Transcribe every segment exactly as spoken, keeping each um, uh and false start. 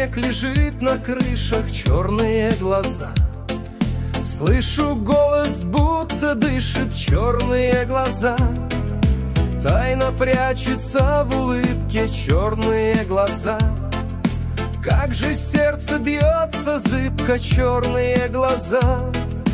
снег лежит на крышах, черные глаза. Слышу голос, будто дышит, черные глаза. Тайна прячется в улыбке, черные глаза. Как же сердце бьется зыбко, черные глаза.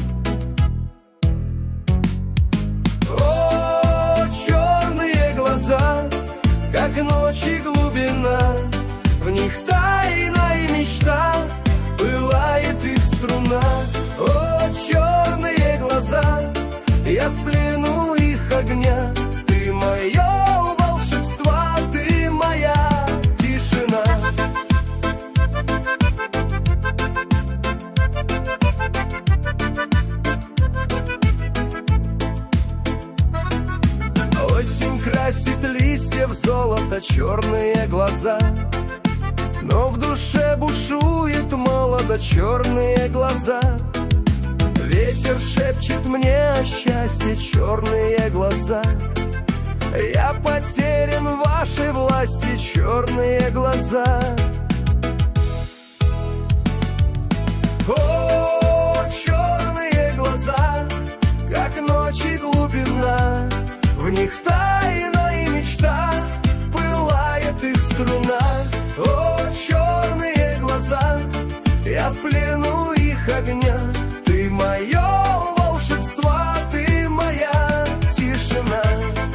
О, черные глаза, как ночи глубина, в них тайна и мечта, пылает их струна. О, черные глаза, я в плену их огня. Ты мое волшебство, ты моя тишина. Осень красит листья в золото, черные глаза. Но в душе бушует молодо, черные глаза. Ветер шепчет мне о счастье, черные глаза. Я потерян в вашей власти, черные глаза. О, черные глаза, как ночи глубина, в них тайна и мечта, пылает их струна. О, черные глаза, я в плену их огня. Ты мое волшебство, ты моя тишина.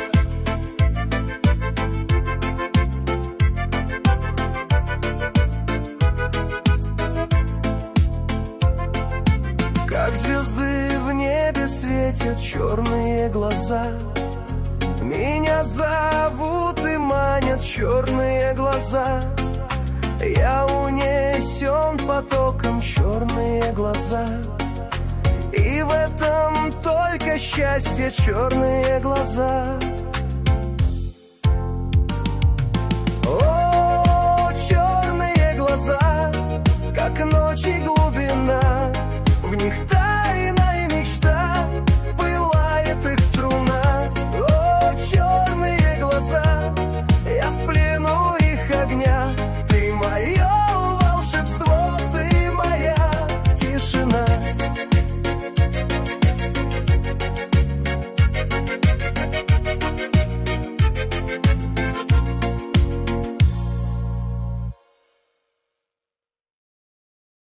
Как звезды в небе светят черные глаза. Меня зовут и манят черные глаза. Я унесен потоком, черные глаза. И в этом только счастье, черные глаза.